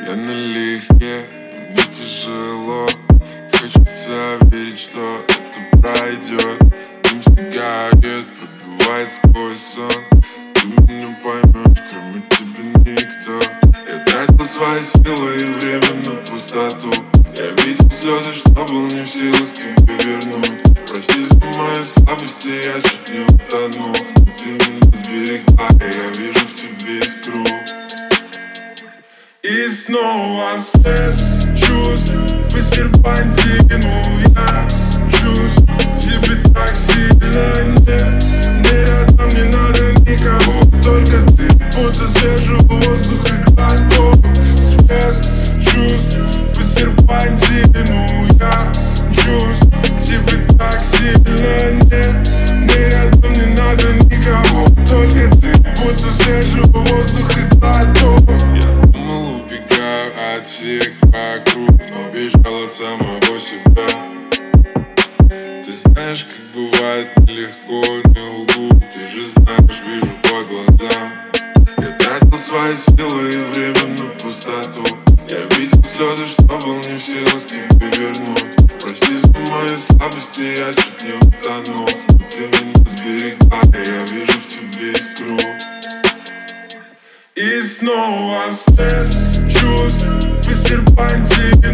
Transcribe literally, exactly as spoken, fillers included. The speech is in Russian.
Я налегке, мне тяжело. Хочется верить, что это пройдет. Дым сигарет пробивает сквозь сон. Ты меня поймешь, кроме тебя никто. Я тратил свои силы и время на пустоту. Я видел слезы, что был не в силах тебе вернуть. Прости за мои слабости, я чуть не утонул. Но ты меня сберегла, и я вижу в тебе искру. И снова всплеск чувств по серпантину я чувств. Тебе так сильно нет, мне рядом не надо никого, только ты, будто свежий воздух и глоток. Всплеск чувств по серпантину я чувств. Тебе так сильно нет, мне рядом не надо никого, только ты, будто свежий воздух и глоток. От всех вокруг, но бежал от самого себя. Ты знаешь, как бывает нелегко, не лгу. Ты же знаешь, вижу по глазам. Я тратил свои силы и время на пустоту. Я видел слезы, что был не в силах тебе вернуть. Прости за мои слабости, я чуть не утонул. Но ты меня сберегла, и я вижу в тебе искру. И снова всплеск чувств по серпантину